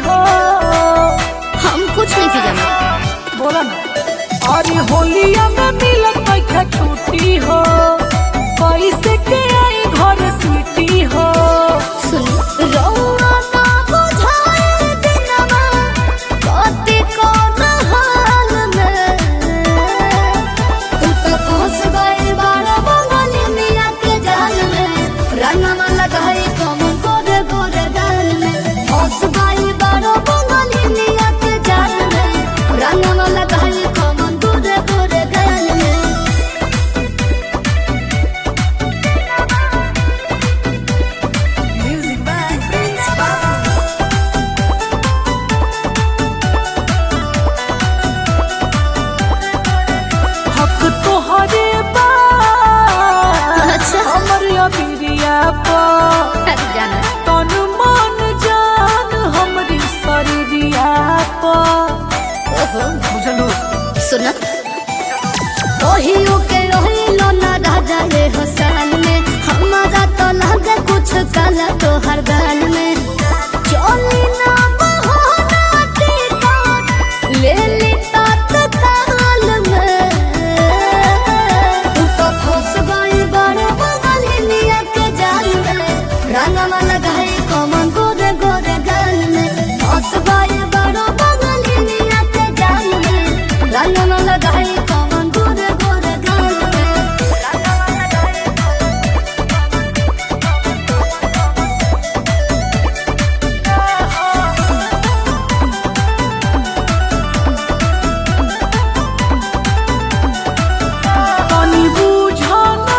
हो। हम कुछ नहीं की जाना। बोला ना अरे होलिया में मिलत पैसा छुट्टी हो, पैसे के आई घर स्वीटी हो। सुन रौआ ना बुझाए दिनमा कते कौन हाल में, तू तो फंस गए बाड़ा बंगाली मिया के जाल में, रंगवा लगाई कमन गोरे गोरे गाल में, फंस गए बाड़ा बंगाली मिया के जाल में, रंगवा लगाई कमन गोरे गोरे गाल में। हक तोहरे बा अच्छा हमर अबिरिया पा, जाना तन मन जान हमरी शरीरिया पा। ओहो बुझलू सुन ओहियो के रोहिलो ना राजा रे हसन में, हमारा तो लगे कुछ काला तो हर गाल में, चोली ना बहाना टीका ले ली तात काल में, तू तो फंस गई बड़े बंगाली मिया के जाल में, रंगवा लगाई कमन गोरे गोरे गाल में, फंस गई बड़े बंगाली मिया के जाल में, रंगवा लगाई कमन गोरे गोरे गाल में। तनी बुझना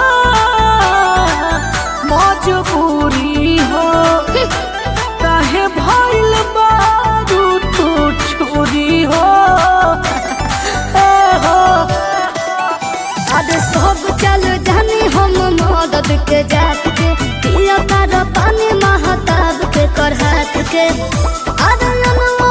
मजबूरी हो, काहे भइल बारू तू छोरी हो। ए हो अरे सब चल जानी हम मदद के जात के, पिया तारा पानी महताब के कर हाथ के, अरे